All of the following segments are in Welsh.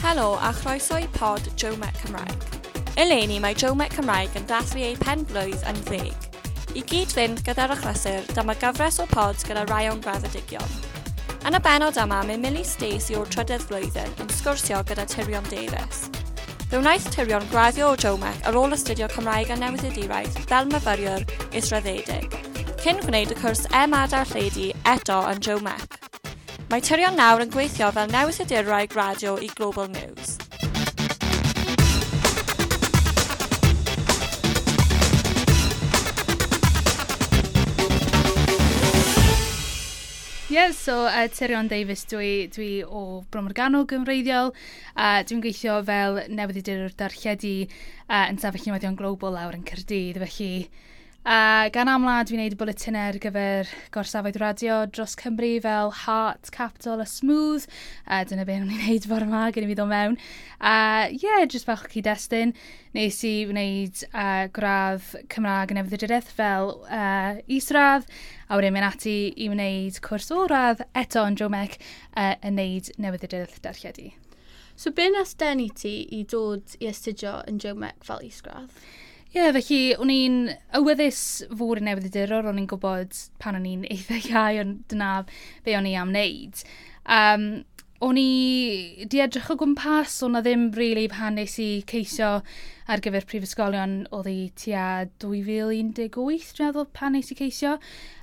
Helo a chroeso i pod Joe Met Cymraeg. Eleni mae Joe Met Cymraeg yn dathlu ei pen blwydd yn 10. I gyd fynd gyda'r achlysur, dyma gyfres o pods gyda rai o'n graddedigion. Yn y benod yma, mae Millie Stacey o'r trydydd flwyddyn yn sgwrsio gyda Tyrion Davies. Fe wnaeth Tyrion graddio o Joe Met ar ôl astudio Cymraeg a Newyddiaduraeth fel myfyriwr israddedig, cyn gwneud y cwrs MA darlledu eto yn Joe Met. Mae Tyrion nawr yn gweithio fel newyddiaduraig radio i Global News. Tyrion Davies, dwi o Bro Morgannwg yn wreiddiol. Dwi'n gweithio fel newyddiadurwr darlledu yn sefyll newyddion global lawr yn Caerdydd, felly gan amla dwi'n gwneud y bulletinau ar gyfer gorsafoedd radio dros Cymru fel Heart, Capital a Smooth. Dyna be nhw'n gwneud fawr yma gen i fi ddod mewn. Jyst fel cyd-destun. Nes i wneud gradd Cymraeg yn newyddiaduraeth fel isradd, a wedyn mynd ati i wneud cwrs o radd eto yn Joe Met yn wneud newyddiaduraeth darlledu. So be nes denu ti i dod i astudio yn Joe Met fel isradd? Felly, o'n i'n awyddus fod yn newyddiadurwr, o'n i'n gwybod pan o'n i'n eitha iau, ond dyna be o'n i am wneud. O'n i di edrych o gwmpas, o'n na ddim really pan nes i ceisio ar gyfer prifysgolion oedd i tua 2018, dwi'n meddwl, pan nes i ceisio.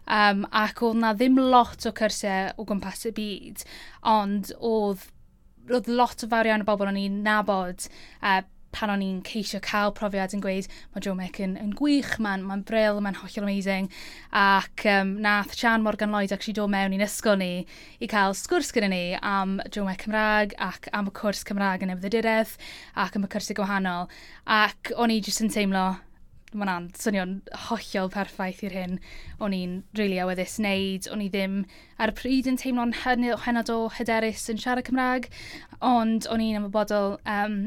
Ac oedd na ddim lot o cyrsau o gwmpas y byd, ond oedd lot o fawr iawn o bobl o'n i'n nabod pan o'n i'n ceisio cael profiad yn gweud mae Joe Met yn gwych, mae'n bril, mae'n hollol amazing, ac nath Sian Morgan Lloyd actually dod mewn i'n ysgol ni i cael sgwrs gyda ni am Joe Met Cymraeg ac am y cwrs Cymraeg yn newyddiaduraeth ac am y cwrsau gwahanol, ac o'n i jyst yn teimlo mae'n swnio'n hollol perffaith i'r hyn o'n i'n rili awyddus wneud. O'n i ddim ar y pryd yn teimlo'n hynod o hyderus yn siarad Cymraeg, ond o'n i'n ymwybodol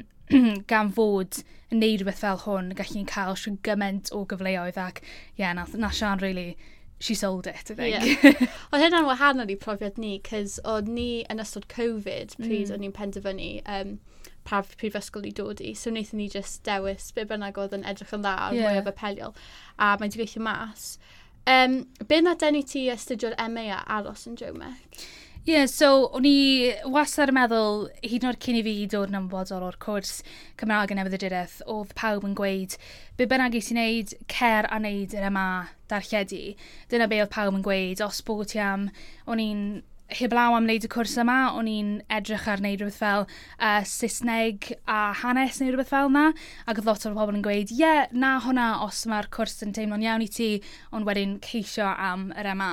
gan fod yn neud rhywbeth fel hwn, gallu'n cael sy'n gymaint o gyfleoedd ac na Sian really, she sold it, I think. Oedd hynna'n wahanol i profiad ni, cys oedd ni yn ystod Covid, pryd o'n ni'n penderfynu pa prifysgol i dod i, so wnaethon ni just dewis be bynnag oedd yn edrych yn dda, mwy o apeliol, a mae'n gweithio mas. Be na denu ti astudio'r MA a aros yn Joe Met? So o'n i wastad yn meddwl, hyd yn oed cyn i fi dod yn ymwybodol o'r cwrs Cymraeg yn newyddiaduraeth, oedd pawb yn gweud, be bynnag i ti'n neud, cer a neud yr MA darlledu. Dyna be oedd pawb yn gweud, os bod ti am, o'n i'n heblaw am wneud y cwrs yma, o'n i'n edrych ar wneud rhywbeth fel Saesneg a hanes neu rhywbeth fel yna, ac oedd lot o'r pobl yn gweud, na hwnna os mae'r cwrs yn teimlo'n iawn i ti, ond wedyn ceisio am yr MA.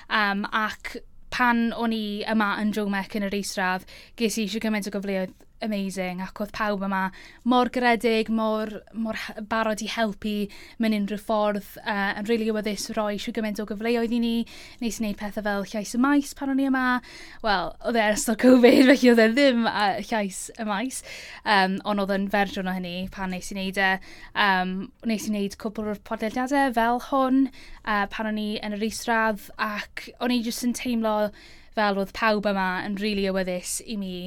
Ac pan o'n i yma yn Joe Met yn yr isradd, ges i eisiau gymaint o gyfleoedd amazing, ac oedd pawb yma mor garedig, mor barod i helpu mewn unrhyw ffordd, yn rili awyddus roi eisiau gymaint o gyfleoedd i ni, nes i wneud pethau fel llais y maes pan o'n i yma. Wel, oedd e'n ystod Covid, felly oedd e ddim llais y maes, ond oedd yn fersiwn o hynny pan nes i wneud e. Nes i wneud cwbl o'r podlediadau fel hwn, pan o'n i yn yr isradd, ac o'n i jyst yn teimlo fel oedd pawb yma yn rili awyddus i mi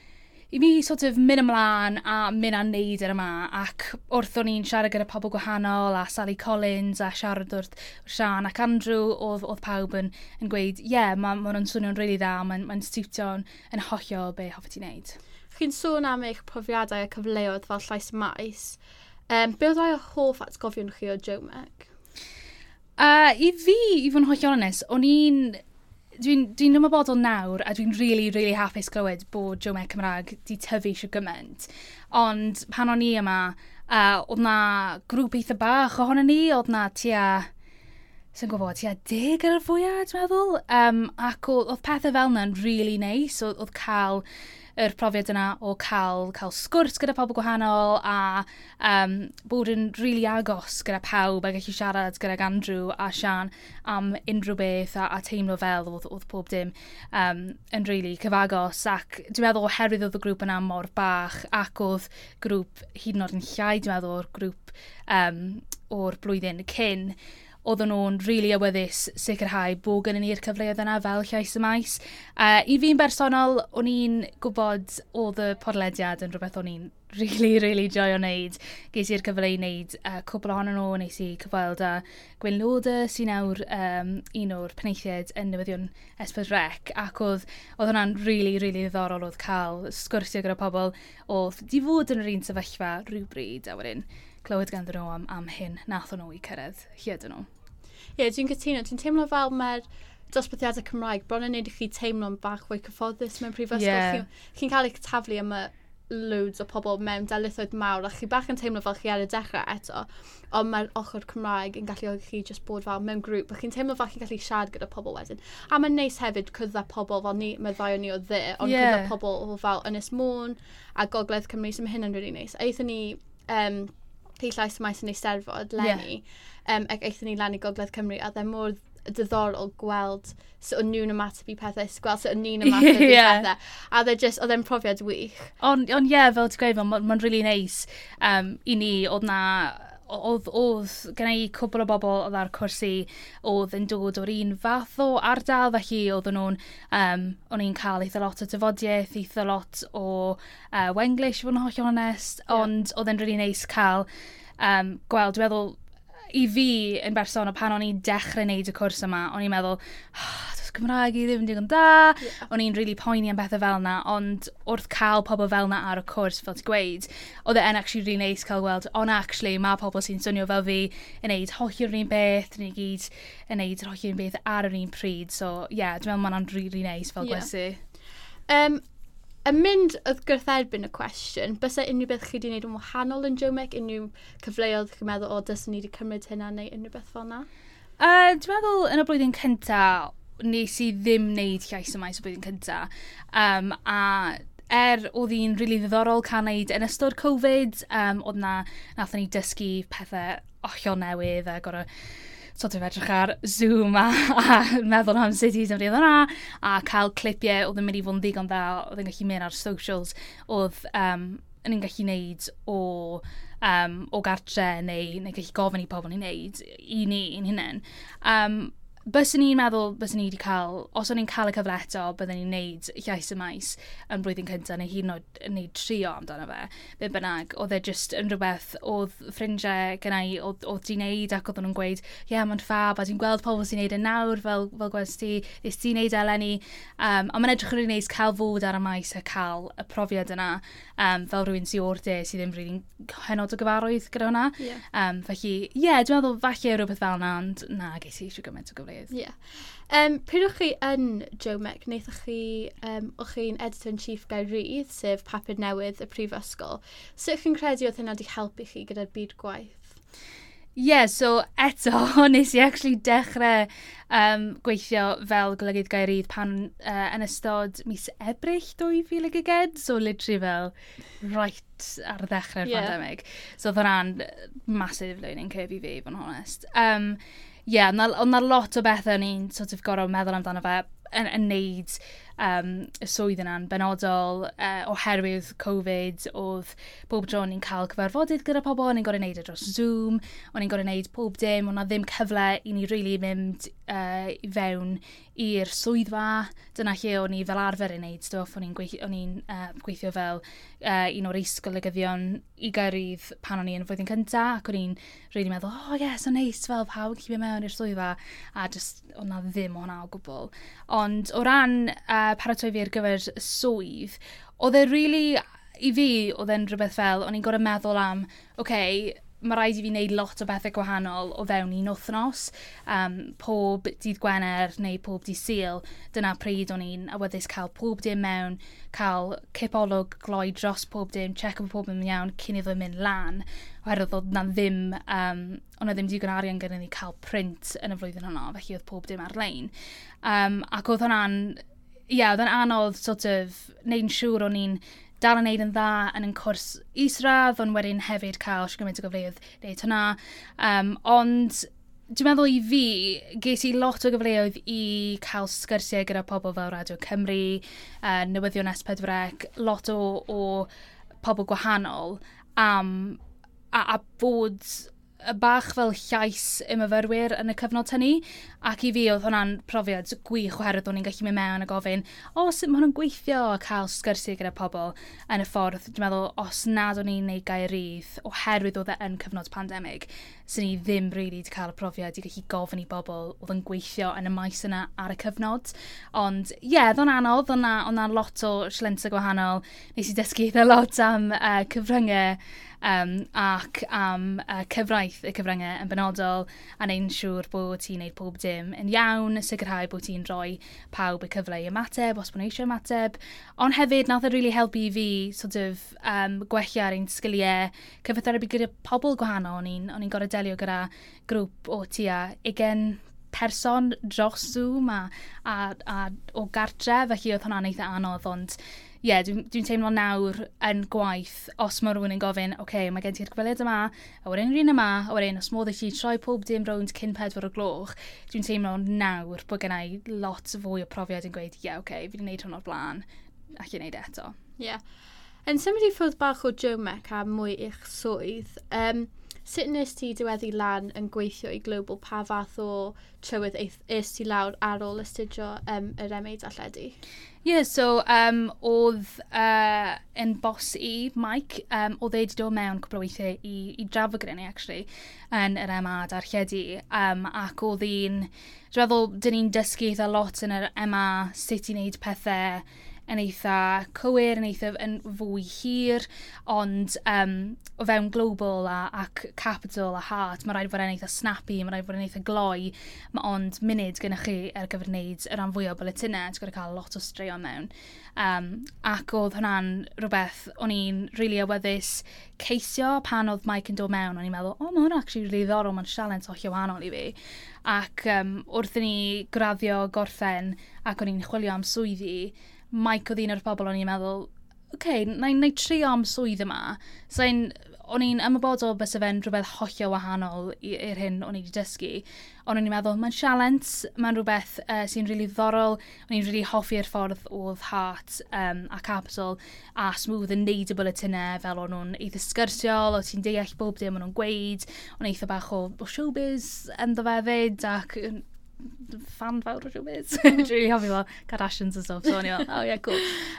sort of mynd ymlaen a mynd a wneud yr yma, ac wrth o'n i'n siarad gyda pobl gwahanol a Sally Collins a siarad wrth Sian ac Andrew, oedd pawb yn gweud, mae'n swnio'n rili dda, mae'n stiwtio'n yn hollol be hoffi ti'n wneud. Chi'n sôn am eich profiadau a cyfleoedd fel llais maes. Be oedd rhai o hoff atgofion chi o Joe Met? I fod yn hollol onest, dwi'n ymwybodol nawr a dwi'n really hapus clywed bod Joe Met Cymraeg di tyfu eisiau gymaint. Ond pan o'n i yma, oedd na grŵp eitha bach ohono ni, oedd na tua 10 ar y fwyaf, dwi'n meddwl. Ac oedd pethau fel yna'n really neis, oedd cael yr profiad yna o cael sgwrs gyda pobl gwahanol a bod yn really agos gyda pawb a gallu siarad gyda Andrew a Sian am unrhyw beth a teimlo fel oedd pob dim yn really cyfagos, ac dwi'n meddwl oherwydd oedd y grŵp yna mor bach ac oedd grŵp hyd yn oed yn llai, dwi'n meddwl o'r grŵp o'r blwyddyn cyn, oedden nhw'n really awyddus sicrhau bod gen ni'r cyfleoedd yna fel llais y maes. I fi'n bersonol, o'n i'n gwybod oedd y podlediad yn rhywbeth o'n i'n really joio wneud. Ges i'r cyfle i wneud cwbl ohonyn nhw, nes i cyfweld â Gwyn Loda, sy'n nawr un o'r penaethiaid yn newyddion S4C, ac oedd hwnna'n really ddiddorol oedd cael sgwrsio gyda pobl oedd di fod yn yr un sefyllfa rhywbryd, a wedyn clywed ganddyn nhw am hyn nath nhw i cyrraedd hyd nhw. Ie, dwi'n cytuno. Dwi'n teimlo fel mae'r dosbarthiadau Cymraeg bron yn neud i chi teimlo'n bach fwy cyfforddus mewn prifysgol. Yeah. Chi'n cael eich taflu am loads o pobl mewn dalithoedd mawr, a chi bach yn teimlo fel chi ar y dechrau eto, ond mae'r ochr Cymraeg yn gallu chi just bod fel mewn grŵp, a chi'n teimlo fel chi'n gallu siarad gyda pobl wedyn. A mae'n neis hefyd cwydda pobl fel ni, mae ddau o ni o dde, ond cwydda pobl fel Ynys Môn a Gogledd Cymru, sy'n hynny'n really neis. Eithon ni llais maes yn Eisteddfod, Lenny, ac eithon ni lan i Gogledd Cymru, a dde mor diddorol gweld sut o'n nhw'n ymateb i pethau, gweld sut o'n ni'n ymateb i pethau. A oedd e'n profiad wych. Ond fel ti'n gweud, mae'n really neis i ni, oedd gyda i cwbl o bobl oedd ar cwrsi oedd yn dod o'r un fath o ardal, felly oedden nhw'n, o'n i'n cael eitha lot o dyfodiaeth, eitha lot o Wenglish, fod yn holl onest, ond oedd e'n really neis cael gweld, dwi'n meddwl, i fi yn bersonol pan o'n i'n dechrau wneud y cwrs yma, o'n i'n meddwl, does Gymraeg i ddim yn digon da, o'n i'n really poeni am bethau fel yna, ond wrth cael pobl fel yna ar y cwrs, fel ti'n gweud, oedd e'n actually really nice cael gweld, ond actually mae pobl sy'n swnio fel fi yn neud hollio'r un beth, ni gyd yn neud hollio'r un beth ar yr un pryd, so yeah, dwi'n meddwl mae'n really nice fel gwesu. Yn mynd oedd gwrtherbyn y cwestiwn, bysa unrhyw beth chi wedi gwneud yn wahanol yn Jomec, unrhyw cyfleoedd chi'n meddwl, dysyn ni wedi cymryd hynna neu unrhyw beth fel yna? Dwi'n meddwl yn y blwyddyn cyntaf, nes i ddim wneud llais y maes y blwyddyn cyntaf. A oedd hi'n really ddiddorol cael wneud yn ystod Covid, oedd nathon ni dysgu pethau hollol newydd a gorau sort of edrych ar Zoom a meddwl am sut i ddefnyddio hwnna, a cael clipiau oedd yn mynd i fod yn ddigon dda, oedd yn gallu mynd ar socials, oedd yn gallu wneud o gartre neu gallu gofyn i pobl i wneud i ni'n hynny. Byswn ni'n meddwl, byswn ni wedi cael, os o'n i'n cael y cyfle eto, byddwn ni'n neud llais y maes yn blwyddyn cyntaf, neu hyd yn oed neud trio amdano fe. Be bynnag, oedd e just yn rhywbeth, oedd ffrindiau gyda i, oedd di wneud ac oedd nhw'n gweud, mae'n ffab, a dwi'n gweld pobl sy'n neud e nawr, fel gweds ti, nes ti wneud eleni. Ond mae'n edrych yn rili neis cael fod ar y maes a cael y profiad yna, fel rhywun sy'n o'r de, sydd ddim rili'n hynod o gyfarwydd gyda hwnna. Felly, dwi'n meddwl falle rhywbeth fel yna, ond na, ges i eisiau gymaint o gyfleoedd. Pryd o'ch chi yn Jomec, wnaethoch chi, o'ch chi'n editor-in-chief Gaerdydd, sef papur newydd y prifysgol. Sut chi'n credu oedd hynna wedi helpu chi gyda'r byd gwaith? So eto, nes i actually dechrau gweithio fel golygydd Gaerdydd pan yn ystod mis Ebrill 2020, so literally fel right ar ddechrau'r pandemig. So oedd hwnna'n massive learning curve i fi, fo'n honest. Ond na lot o bethau ni'n sort of gorau meddwl amdano fe yn neud y swydd yna'n benodol oherwydd Covid, oedd bob tro ni'n cael cyfarfodydd gyda pobl, ni'n gorau wneud e dros Zoom, o'n ni'n gorau wneud pob dim, ond na ddim cyfle i ni really mynd i fewn i'r swyddfa. Dyna lle o'n i fel arfer yn wneud stwff, o'n i'n gweithio fel un o'r is-golygyddion i Gaerdydd pan o'n i yn flwyddyn cyntaf, ac o'n i'n really meddwl, so neis, fel pawb yn cybio mewn i'r swyddfa, a just o'n na ddim o hwnna o gwbl. Ond o ran paratoi fi ar gyfer swydd, oedd e really, i fi, oedd e'n rhywbeth fel, o'n i'n gorau meddwl am, mae rhaid i fi wneud lot o bethau gwahanol o fewn un wythnos, pob dydd Gwener neu pob dydd Sul, dyna pryd o'n i'n awyddus cael pob dim mewn, cael cipolwg gloi dros pob dim, check o pob dim iawn cyn iddo mynd lan, oherwydd oedd na ddim digon arian gyda ni cael print yn y flwyddyn hwnna, felly oedd pob dim ar-lein. Ac oedd hwnna'n, oedd yn anodd sort of neud yn siŵr o'n i'n dal yn neud yn dda yn cwrs isradd, ond wedyn hefyd cael gymaint o gyfleoedd neud hwnna. Ond dwi'n meddwl i fi, ges i lot o gyfleoedd i cael sgyrsiau gyda pobl fel Radio Cymru, newyddion S4C, lot o pobl gwahanol, a bod bach fel llais y myfyrwyr yn y cyfnod hynny, ac i fi oedd hwnna'n profiad gwych oherwydd o'n i'n gallu mynd mewn a gofyn, sut mae hwnna'n gweithio a cael sgyrsiau gyda pobl yn y ffordd. Dwi'n meddwl, os nad o'n i'n neud Gaerdydd oherwydd oedd e yn cyfnod pandemig, sy'n ni ddim rili wedi cael y profiad i gallu gofyn i bobl oedd yn gweithio yn y maes yna ar y cyfnod. Ond oedd o'n anodd, oedd 'na lot o silensa gwahanol. Nes i dysgu eitha lot am cyfryngau ac am cyfraith y cyfryngau yn benodol a neu'n siŵr bod ti'n neud pob dim yn iawn, sicrhau bod ti'n rhoi pawb y cyfle i ymateb os bod nhw eisiau ymateb. Ond hefyd, nath really helpu i fi gwella ar ein sgiliau cyfathrebu gyda pobl gwahanol. O'n i'n gorau delio gyda grŵp o tua 20 person dros Zoom a o gartre, felly oedd hwnna'n eitha anodd, ond dwi'n teimlo nawr yn gwaith, os mae rhywun yn gofyn, mae gen ti'r gyfweliad yma, a wedyn rhywun yma, a wedyn os modd i chi troi pob dim rownd cyn 4 o'r gloch, dwi'n teimlo nawr bod gennau lot fwy o profiad yn gweud, fi wedi gwneud hwn o'r blaen, ac i wneud eto. Yn symud i ffwrdd bach o JOMEC a mwy i'ch swydd, sut nes ti diweddu lan yn gweithio i Global, pa fath o trywydd es ti lawr ar ôl astudio yr MA darlledu? Oedd yn bos i, Mike, oedd wedi dod mewn cwbl o weithiau i drafod gyda ni, actually, yn yr MA darlledu, ac oedd hi'n, dwi'n meddwl, dyn ni'n dysgu eitha lot yn yr MA sut i wneud pethau yn eitha cywir, yn fwy hir, ond o fewn Global ac Capital a Heart, mae rhaid fod yn eitha snappy, mae rhaid fod yn eitha gloi, ond munud gennych chi ar gyfer wneud y rhan fwyaf o bulletinau, ti'n gorau cael lot o straeon mewn. Ac oedd hwnna'n rhywbeth o'n i'n rili awyddus ceisio pan oedd Mike yn dod mewn, o'n i'n meddwl, mae hwnna'n actually rili ddorol, mae'n sialens hollio wahanol i fi. Ac wrth i ni graddio gorffen ac o'n i'n chwilio am swyddi, Mike oedd un o'r pobl o'n i'n meddwl, na i trio am swydd yma. O'n i'n ymwybodol bys y fe'n rhywbeth hollio wahanol i'r hyn o'n i wedi dysgu. Ond o'n i'n meddwl, mae'n sialens, mae'n rhywbeth sy'n rili ddorol. O'n i'n rili hoffi'r ffordd oedd Heart a Capital a Smooth yn neud y bulletinau fel o'n nhw'n eitha sgyrsiol, o ti'n deall bob dim o'n nhw'n gweud, o'n eitha bach o showbiz ynddo fe fyd, ac fan fawr o showbiz. Really hoffi fel Kardashians and stuff, so o'n i'n cool.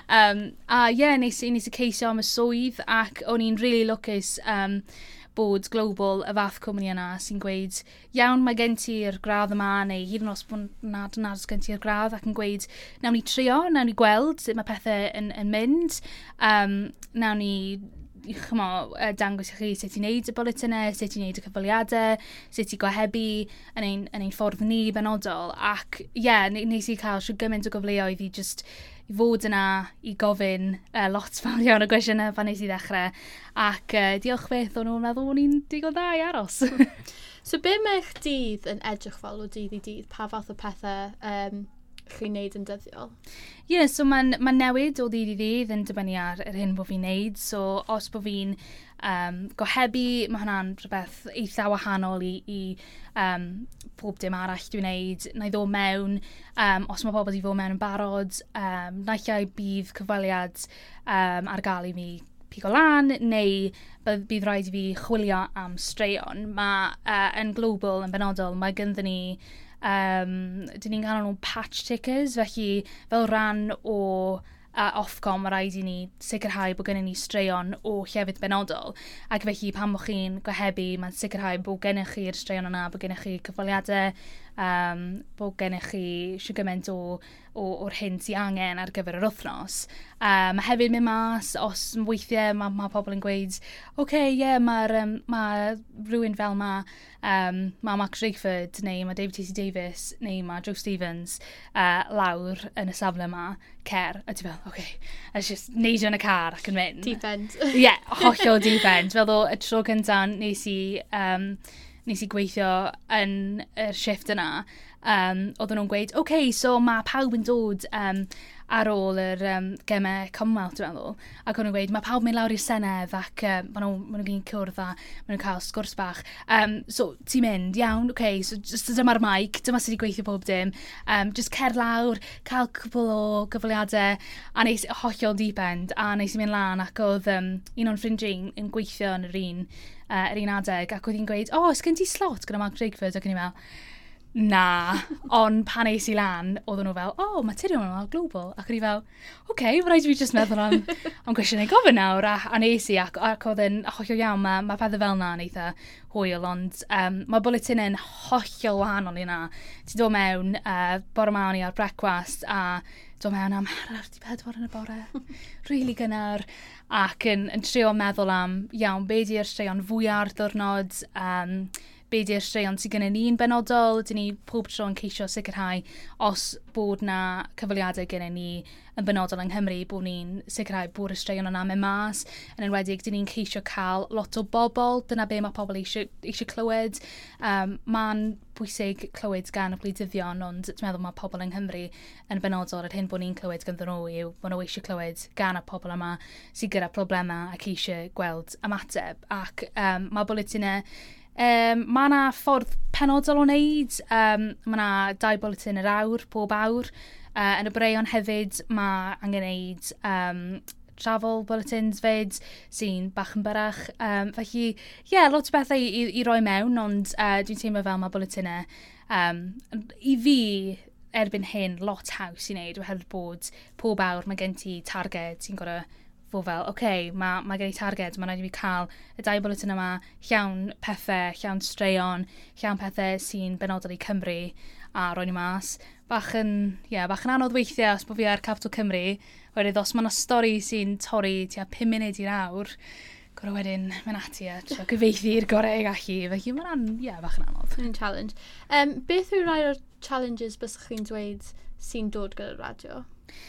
Nes i ceisio am y swydd, ac o'n i'n really lwcus bod Global, y fath cwmni yna, sy'n gweud, iawn, mae gen ti'r gradd yma, neu hyd yn os bod nad gen ti'r gradd, ac yn gweud, nawn ni trio, nawn ni gweld sut mae pethau yn mynd, nawn ni dangos i chi sut i wneud y bulletinau, sut i wneud y cyfweliadau, sut i gohebu yn ein ffordd ni benodol. Ac nes i cael siw gymaint o gyfleoedd i just i fod yna i gofyn lot fawr iawn o gwestiynau pan nes i ddechrau. Ac diolch beth o'n nhw'n meddwl o'n i'n digon dda i aros. So be mae'ch dydd yn edrych fel o dydd i dydd? Pa fath o pethau chi'n neud yn dyddiol? So mae'n newid o ddydd i ddydd yn dibynnu ar yr hyn bod fi'n neud. So os bod fi'n gohebu, mae hwnna'n rhywbeth eitha wahanol i pob dim arall dwi'n neud. Na i ddod mewn, os mae pobl wedi fod mewn yn barod, naill bydd cyfweliad ar gael i mi pigo lan, neu bydd rhaid i fi chwilio am straeon. Yn Global, yn benodol, mae gynddyn ni dyn ni'n gael nhw'n patch tickers, felly fel rhan o Ofcom mae rhaid i ni sicrhau bod gennym ni straeon o llefydd benodol, ac felly pan bod chi'n gohebu, mae'n sicrhau bod gennych chi'r straeon yna, bod gennych chi cyfweliadau, bod gennych chi siw gymaint o'r hyn sy'n angen ar gyfer yr wythnos. Mae hefyd mynd mas, os weithiau mae pobl yn gweud, mae rhywun fel mae Max Rayford, neu mae David T.C. Davis, neu mae Joe Stevens lawr yn y safle yma, cer, a ti fel, let's just neidio yn y car ac yn mynd. Deep end. Hollol deep end. Fel ddo, y tro cyntaf nes i gweithio yn yr shift yna, oedden nhw'n gweud, so mae pawb yn dod ar ôl yr gemau Commonwealth, dwi'n meddwl. Ac o'n nhw'n gweud, mae pawb mynd lawr i'r Senedd ac maen nhw'n gyn cwrdd a maen nhw'n cael sgwrs bach. So, ti'n mynd, iawn, so just dyma'r mic, dyma sydd wedi gweithio pob dim. Just cer lawr, cael cwbl o gyfaliadau, a neis hollol deep end, a neis i mynd lan ac oedd un o'n ffrindiau yn gweithio yn yr un adeg, ac oedd hi'n gweud, ysgen ti slot gyda Mark Drakeford, ac o'n i'n fel, na, ond pan eis i lan, oedden nhw fel, materion yma global. Ac o'n i fel, mae rhaid i fi just meddwl am gwestiwn ei gofyn nawr. A neis i, ac oedd yn hollol iawn, mae pethau fel na yn eitha hwyl, ond mae bulletin yn hollol wahanol i na. Ti'n dod mewn, bore ma o'n i ar brecwast, a dod mewn am 4:30 yn y bore, really gynnar, ac yn trio meddwl am, iawn, be di'r straeon fwyaf diwrnod, be di'r straeon sydd gennym ni'n benodol, dyn ni pob tro yn ceisio sicrhau os bod na cyfaliadau gennym ni yn benodol yng Nghymru, bod ni'n sicrhau bod y straeon yna mewn mas. Yn enwedig, dyn ni'n ceisio cael lot o bobl, dyna be mae pobl eisiau clywed. Mae'n bwysig clywed gan y gwleidyddion, ond dwi'n meddwl mae pobl yng Nghymru yn benodol yr hyn bod ni'n clywed ganddyn nhw yw bod nhw eisiau clywed gan y pobl yma sydd gyda problemau ac eisiau gweld ymateb. Ac mae bulletinau mae yna ffordd penodol o wneud. Mae yna 2 bulletin yr awr, pob awr. Yn y breion hefyd, mae angen wneud travel bulletins fyd, sy'n bach yn byrach. Felly, lot o bethau i roi mewn, ond dwi'n teimlo fel mae bulletinau i fi erbyn hyn lot haws i wneud, oherwydd bod pob awr mae gen ti targed sy'n gorau fod fel, mae gen i targed, mae'n rhaid i fi cael y 2 bulletin yma llawn pethau, llawn straeon, llawn pethau sy'n benodol i Cymru a roi ni mas. Bach yn anodd weithiau os bod fi ar Capital Cymru, wedyn os mae yna stori sy'n torri tua 5 munud i'r awr, gorau wedyn mynd ati a gyfeithi i'r gorau ei gallu, felly mae'n bach yn anodd. Yn challenge. Beth yw rai o'r challenges bysach chi'n dweud sy'n dod gyda'r radio?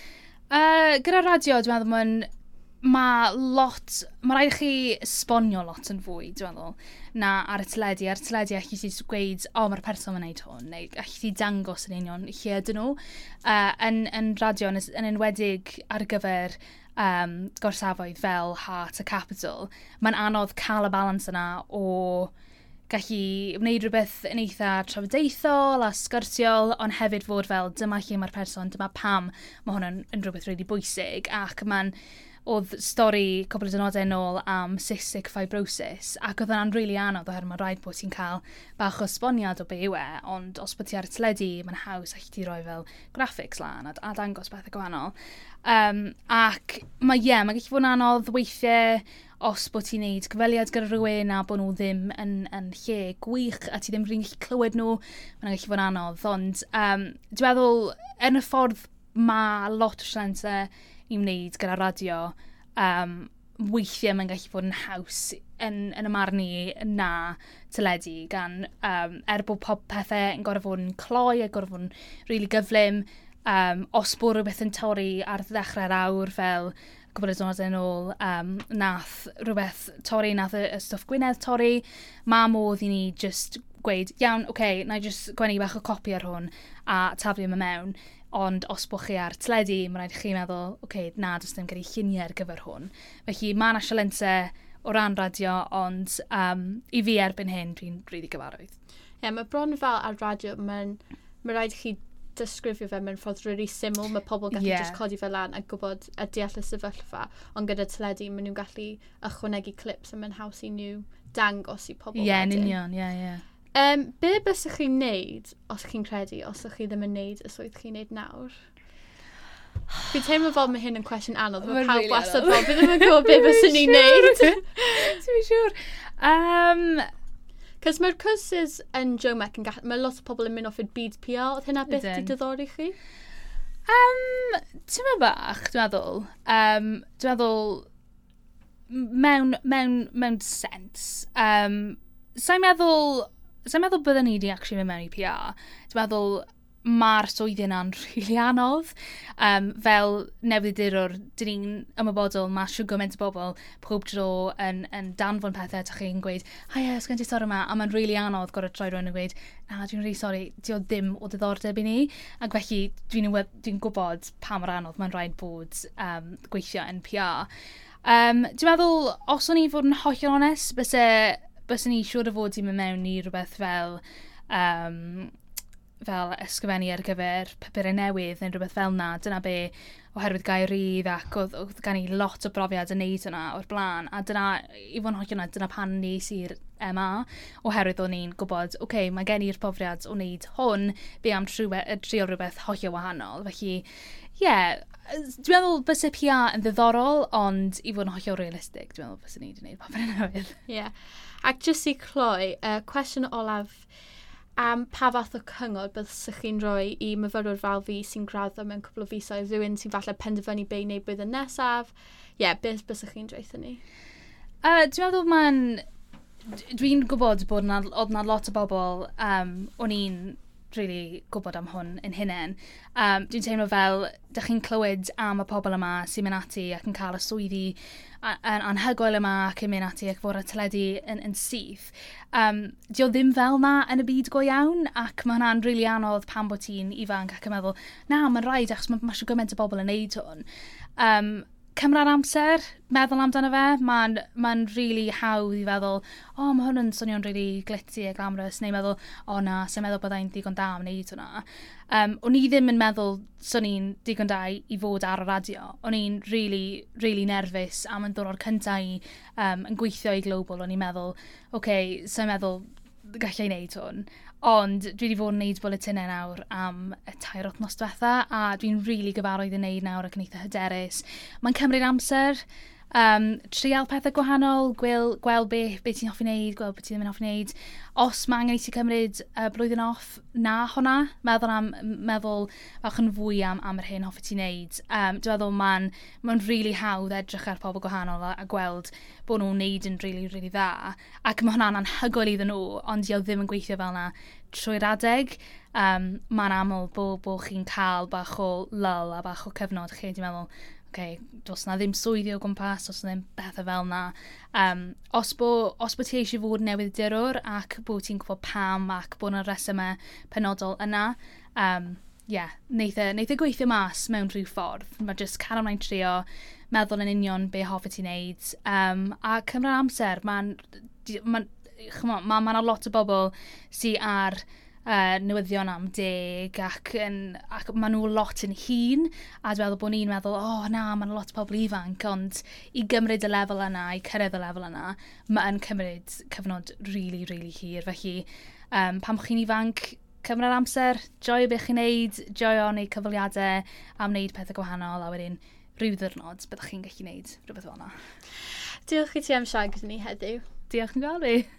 Gyda'r radio, dwi'n meddwl mae rhaid i chi esbonio lot yn fwy, dwi'n meddwl, na ar y teledu. Ar y teledu, allu ti gweud, mae'r person yn gwneud hwn, neu allu ti dangos yn union lle ydyn nhw. Yn radio, yn enwedig ar gyfer gorsafoedd fel Heart a Capital, mae'n anodd cael y balans yna o gallu wneud rhywbeth yn eitha trafodaethol a sgyrtiol, ond hefyd fod fel, dyma lle mae'r person, dyma pam mae hwn yn rhywbeth really bwysig, ac oedd stori cwbl o dynodau yn ôl am cystic fibrosis, ac oedd yna'n rili anodd oherwydd mae rhaid bod ti'n cael bach o esboniad o be yw ond os bod ti ar y teledu, mae'n haws allu ti roi fel graphics lan a dangos bethau gwahanol. Ac mae gallu fod yn anodd weithiau os bod ti'n neud cyfaliad gyda rhywun a bod nhw ddim yn lle gwych a ti ddim rydyn gallu clywed nhw, mae'n gallu fod yn anodd. Ond dwi'n meddwl, yn y ffordd mae lot o sialensau i wneud gyda radio, weithiau mae'n gallu bod yn haws yn y marn i na teledu gan bod pob pethau yn gorfod fod yn cloi a gorfod fod yn rili gyflym. Os bod rhywbeth yn torri ar ddechrau'r awr fel gwbl o dynodau yn ôl, nath rhywbeth torri, nath y stwff Gwynedd torri, mae modd i ni just gweud, iawn, na i just gwenu bach o copi ar hwn a taflu yma mewn. Ond os bod chi ar teledu, mae'n rhaid i chi meddwl, na, does dim gyda lluniau ar gyfer hwn. Felly mae yna sialensau o ran radio, ond i fi erbyn hyn, dwi'n rili gyfarwydd. Mae bron fel ar radio, mae'n rhaid i chi disgrifio fe mewn ffordd really syml, mae pobl gallu just codi fe lan a gwybod a deall y sefyllfa, ond gyda teledu, maen nhw'n gallu ychwanegu clips a mae'n haws i nhw dangos i pobl wedyn. Yn union, ie. Be bysach chi'n neud os chi'n credu, os ych chi ddim yn neud y swydd chi'n neud nawr? Fi'n teimlo fel mae hyn yn cwestiwn anodd. Mae pawb wastad fel, bydd ddim yn gwybod be bysach ni'n neud. Dwi'n siŵr. Cos mae'r cwrsys yn Jomec yn gallu, mae lot o pobl yn mynd off i'r byd PR, oedd hynna beth di diddori chi? Ti'n meddwl bach, dwi'n meddwl, mewn sens. Sa'n meddwl byddwn ni wedi actually mynd mewn i PR. Dwi'n meddwl mae'r swydd yna'n rili anodd. Fel newyddiadurwr, dyn ni'n ymwybodol, mae siw gymaint o bobl pob tro yn danfon pethau, ta chi'n gweud, sgan ti stori yma, a mae'n rili anodd gorau troi rwy'n yn gweud, na, dwi'n rili sori, di o ddim o diddordeb i ni. Ac felly, dwi'n gwybod pa mor anodd mae'n rhaid bod gweithio yn PR. Dwi'n meddwl, os o'n i fod yn hollol onest, byswn ni siŵr o fod i mynd mewn i rhywbeth fel ysgrifennu ar gyfer papurau newydd neu rhywbeth fel na. Dyna be, oherwydd Gaerdydd ac oedd gan i lot o brofiad yn neud hwnna o'r blaen. A dyna, i fod yn hollol yna, dyna pan nes i'r MA, oherwydd o'n i'n gwybod, mae gen i'r profiad o wneud hwn, be am trio rhywbeth hollol wahanol. Felly, dwi'n meddwl bys y PR yn ddiddorol, ond i fod yn hollol realistig, dwi'n meddwl bys ni wedi gwneud papur newydd. Ac jyst i cloi, cwestiwn olaf, pa fath o cyngor byddwch chi'n rhoi i myfyrwyr fel fi sy'n graddo mewn cwbl o fisoedd, rhywun sy'n falle penderfynu be i wneud blwyddyn nesaf? Beth byddwch chi'n dweud ni? Dwi'n meddwl dwi'n gwybod bod oedd na lot o bobl o'n i'n really gwybod am hwn yn hunain. Dwi'n teimlo fel, dych chi'n clywed am y pobl yma sy'n mynd ati ac yn cael y swyddi anhygoel yma ac yn mynd ati ac fod y teledu yn syth. Dio ddim fel na yn y byd go iawn, ac mae hwnna'n rili anodd pan bod ti'n ifanc ac yn meddwl, na, mae'n rhaid achos mae siw gymaint o bobl yn neud hwn. Cymryd amser, meddwl amdano fe, mae'n rili hawdd i feddwl, mae hwn yn swnio'n rili glitzy a glamorous, neu meddwl, na, sy'n meddwl byddai'n digon da am wneud hwnna. O'n i ddim yn meddwl swn i'n digon da i fod ar y radio. O'n i'n rili nerfus am yn ddwrnod cyntaf i yn gweithio i Global. O'n i'n meddwl, sy'n meddwl gallai wneud hwn. Ond dwi wedi fod yn gwneud boletinau nawr am y 2 wythnos diwetha, a dwi'n rili gyfarwydd yn gwneud nawr ac yn eitha hyderus. Mae'n cymryd amser, trial pethau gwahanol, gweld be ti'n hoffi wneud, gweld be ti ddim yn hoffi wneud. Os mae angen i ti cymryd blwyddyn off na hwnna, meddwl bach yn fwy am yr hyn hoffi ti'n wneud. Dwi'n meddwl mae'n rili hawdd edrych ar pobl gwahanol a gweld bod nhw'n wneud yn rili dda. Ac mae hwnna'n anhygoel iddyn nhw, ond dio ddim yn gweithio fel yna trwy'r adeg. Mae'n aml bod chi'n cael bach o lull a bach o cyfnod chi. Dwi'n meddwl, dos na ddim swyddi o gwmpas, dos na ddim bethau fel na. Os bod ti eisiau fod newyddiadurwr ac bod ti'n gwybod pam ac bod yna resymau penodol yna, neith e gweithio mas mewn rhyw ffordd. Mae jyst cael ymlaen trio, meddwl yn union be hoffi ti'n neud, a cymryd amser. Mae lot o bobl sy'n ar newyddion am 10 ac maen nhw lot yn hŷn, a dwi'n meddwl bod ni'n meddwl, maen lot o bobl ifanc, ond i gymryd y lefel yna, i cyrraedd y lefel yna, mae'n cymryd cyfnod rili hir. Felly, pan bych chi'n ifanc, cymryd amser, joio beth chi'n neud, joio neu cyfaliadau am wneud pethau gwahanol, a wedyn rhyw ddwrnod byddwch chi'n gallu wneud rhywbeth fel yna. Diolch i ti am siarad gyda ni heddiw. Diolch yn gael fi.